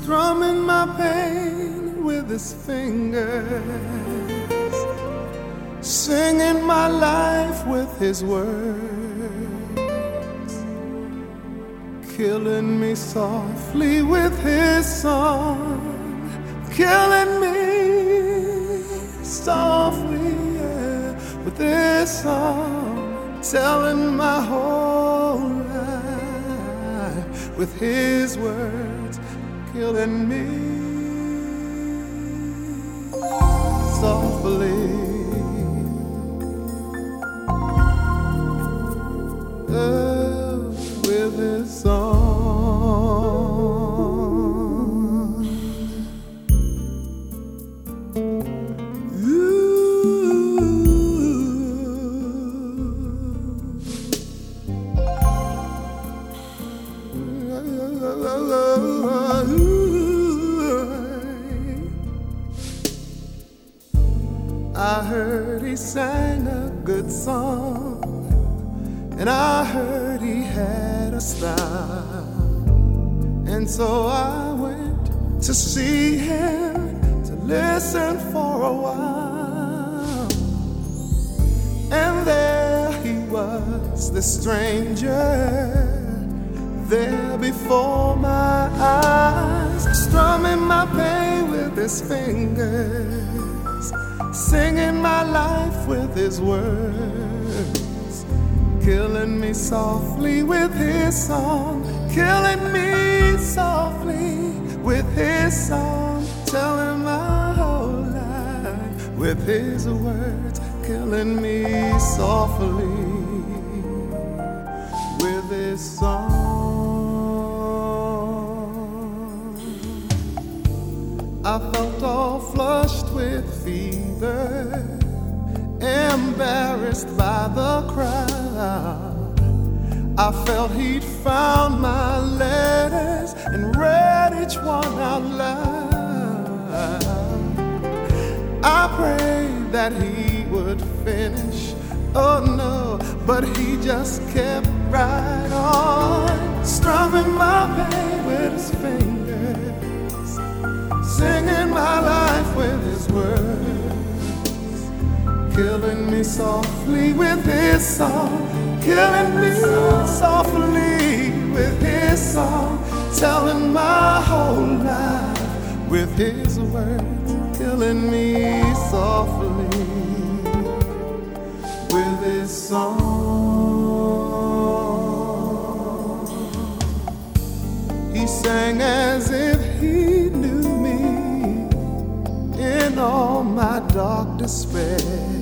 strumming my pain with his fingers, singing my life with his words, killing me softly with his song, killing me softly, yeah, with this song, telling my whole life with his words, killing me softly. With his song. I heard he sang a good song, and I heard he had a style, and so I went to see him to listen for a while. And there he was, the stranger, there before my eyes, strumming my pain with his fingers, singing my life with his words, killing me softly with his song, killing me softly with his song, telling my whole life with his words, killing me softly with his song. I felt all flushed with fever, embarrassed by the crowd. I felt he'd found my letters and read each one out loud. I prayed that he would finish, oh no, but he just kept right on, strumming my pain with his fingers, singing my life with his words, killing me softly with his song, killing me softly with his song, telling my whole life with his words, killing me softly with his song. He sang as if he knew me in all my dark despair,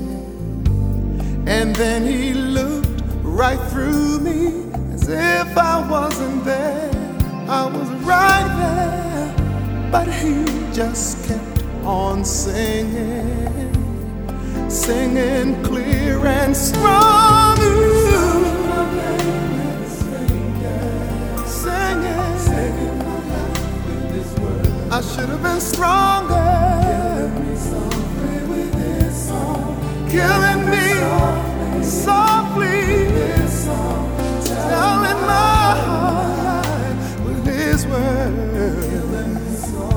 and then he looked right through me as if I wasn't there. I was right there, but he just kept on singing, singing clear and strong. Singing I should have been stronger, killing me softly, telling my whole life with his words, killing me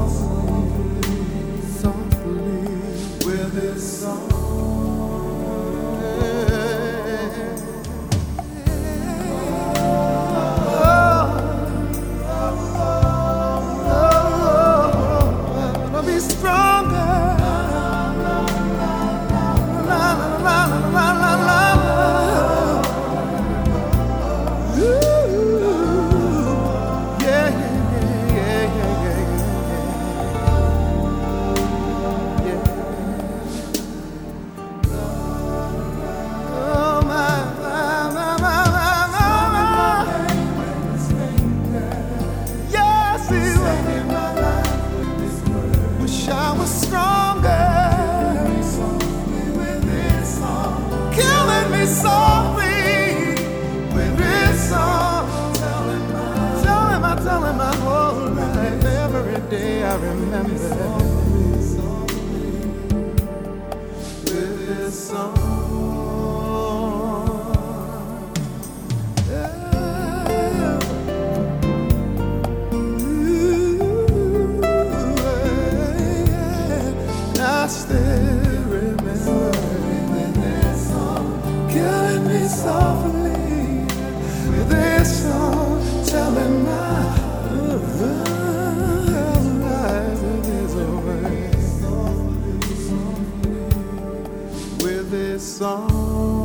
softly with his song. I'll be stronger. Softly with his song, telling my whole life. Every day I remember with his song. Yeah. Ooh. this song.